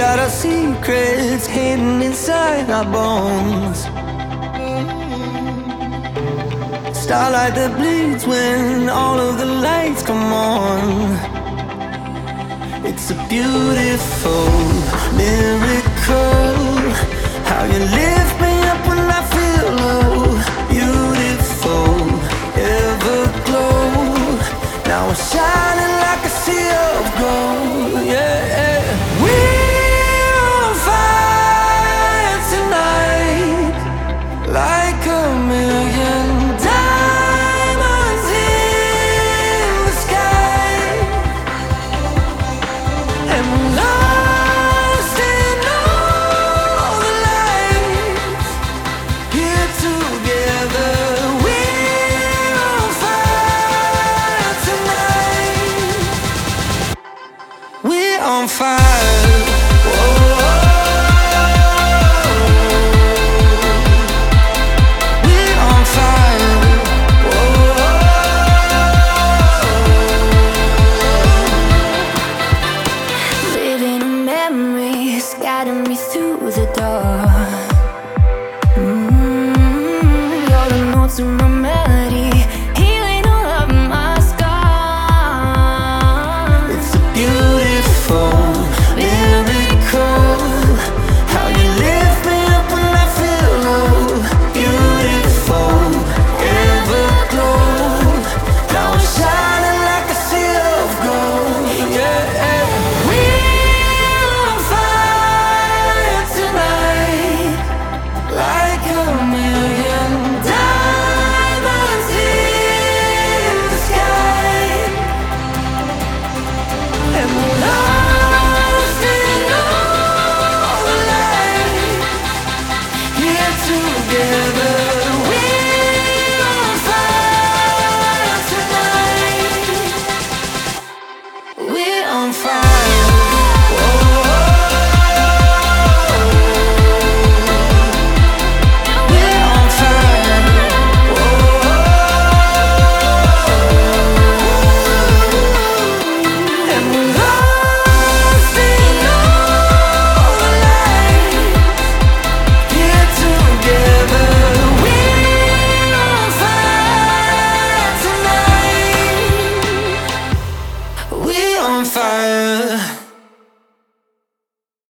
got our secrets hidden inside our bones. Starlight that bleeds when all of the lights come on. It's a beautiful miracle, how you lift me up when I feel low. Beautiful, everglow, now we're shining like a sea of gold. Yeah, we're on fire tonight, like a million diamonds in the sky, and we're lost in all the lights here together. We're on fire tonight. We're on fire.